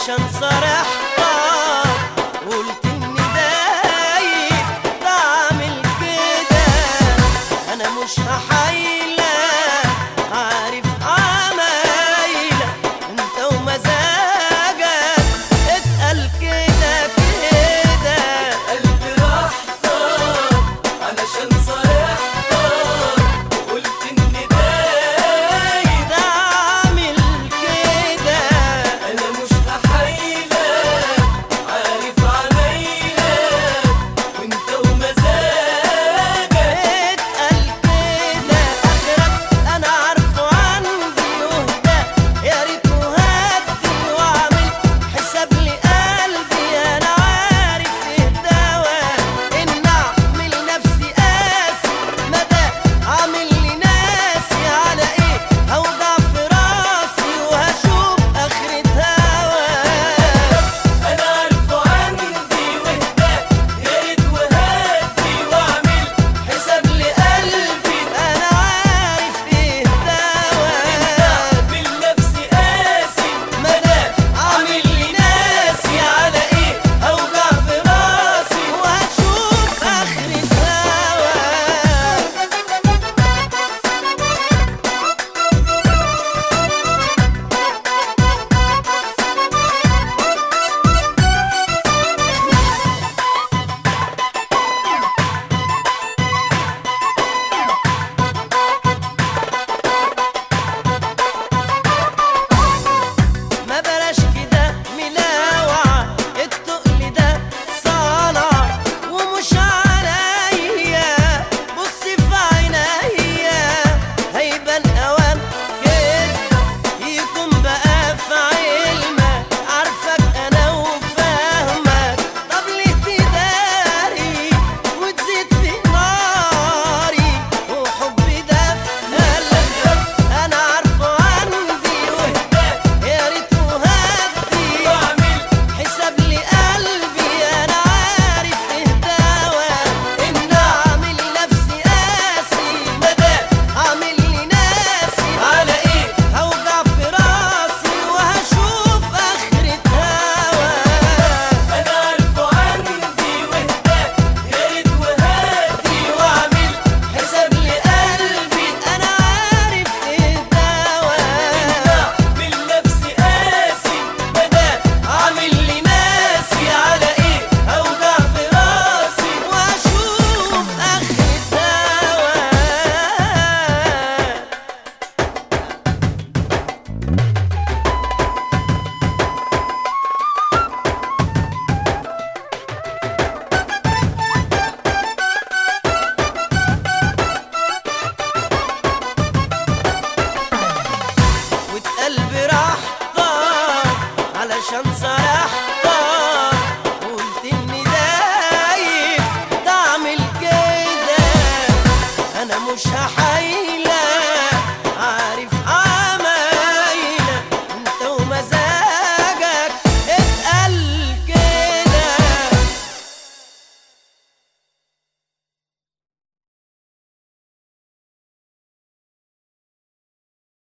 علشان صرحتك قلت اني دايب بعمل كده. انا مش هحايلك عارف عمايلك انت ومزاجك اتقل كده كده. قلبي راحتك علشان صرحتك وقلت اني دايب بعمل كده. انا مش هحايلك عارف عمايلك وانت ومزاجك اتقل كده. اخرك انا عارفه عندي يهدى يا ريت وهدي واعمل حساب لقلبي. انا عارف ايه الدواء ان اعمل نفسي قاسي مدى عامل لي ناسي. على ايه هوجع في راسي وهشوف اخرة هواك. انا عارفه عندي وهداك يا ريت وهدي واعمل حساب لقلبي انا عارف ايه الدواء بالنفس قاسي مدام عامل لي ناسي. على ايه هوجع في راسي وهشوف اخرة هواك. ما بلاش كده ملاوعة التقل ده صنع ومش عليا. بصي في عينيا هيبان اوام كده يكون بقى في علمك. عارفك انا وفاهمك طب ليه تداري وتزيد في ناري وحبي ده في قلبك. انا عارفه عندي وهداك يا ريت وهدي واعمل حساب لقلبي. انا عارف ايه دواء ان اعمل نفسي قاسي مدام عامل لي ناسي. على ايه هوجع في راسي وهشوف اخرة هواك. انا عارفه عندي وهداك يا ريت وهدي واعمل حساب لقلبي. انا عارف ايه دواء بالنفس قاسي مدام عامل لي ناسي. على ايه هوجع في راسي واشوف اخرة هواك. وتقلبي راحتك علشان صرحتك قلت اني دايب تعمل كده. انا مش هحايل